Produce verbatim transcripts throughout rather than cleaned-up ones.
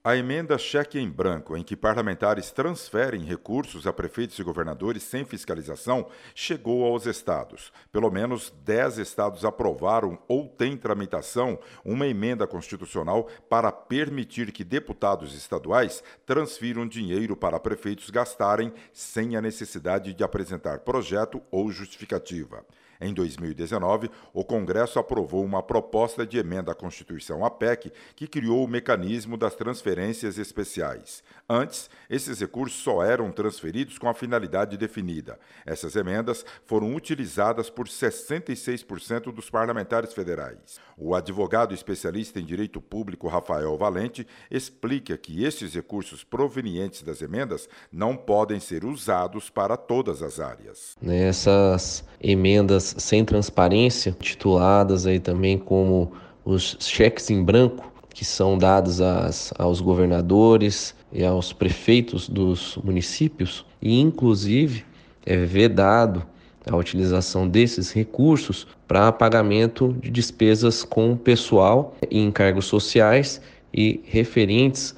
A emenda cheque em branco, em que parlamentares transferem recursos a prefeitos e governadores sem fiscalização, chegou aos estados. Pelo menos dez estados aprovaram ou têm tramitação uma emenda constitucional para permitir que deputados estaduais transfiram dinheiro para prefeitos gastarem sem a necessidade de apresentar projeto ou justificativa. Em dois mil e dezenove, o Congresso aprovou uma proposta de emenda à Constituição, a P E C, que criou o mecanismo das transferências especiais. Antes, esses recursos só eram transferidos com a finalidade definida. Essas emendas foram utilizadas por sessenta e seis por cento dos parlamentares federais. O advogado especialista em direito público Rafael Valente explica que estes recursos provenientes das emendas não podem ser usados para todas as áreas. Essas emendas sem transparência, tituladas aí também como os cheques em branco, que são dados às, aos governadores e aos prefeitos dos municípios, e inclusive é vedado a utilização desses recursos para pagamento de despesas com o pessoal e encargos sociais e referentes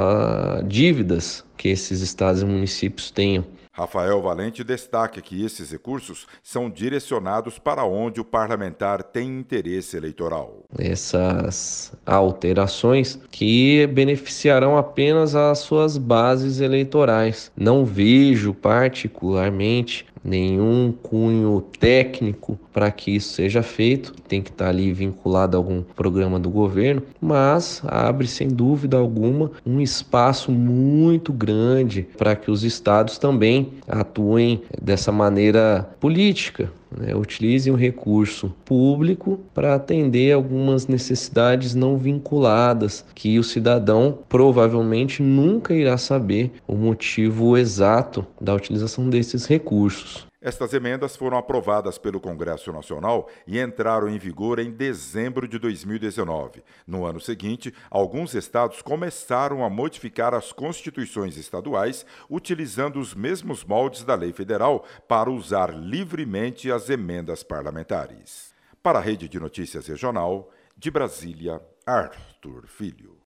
a dívidas que esses estados e municípios tenham. Rafael Valente destaca que esses recursos são direcionados para onde o parlamentar tem interesse eleitoral. Essas alterações que beneficiarão apenas as suas bases eleitorais. Não vejo particularmente nenhum cunho técnico para que isso seja feito. Tem que estar ali vinculado a algum programa do governo, mas abre sem dúvida alguma um espaço muito grande para que os estados também atuem dessa maneira política, né? Utilizem o recurso público para atender algumas necessidades não vinculadas, que o cidadão provavelmente nunca irá saber o motivo exato da utilização desses recursos. Estas emendas foram aprovadas pelo Congresso Nacional e entraram em vigor em dezembro de dois mil e dezenove. No ano seguinte, alguns estados começaram a modificar as constituições estaduais, utilizando os mesmos moldes da lei federal para usar livremente as emendas parlamentares. Para a Rede de Notícias Regional, de Brasília, Arthur Filho.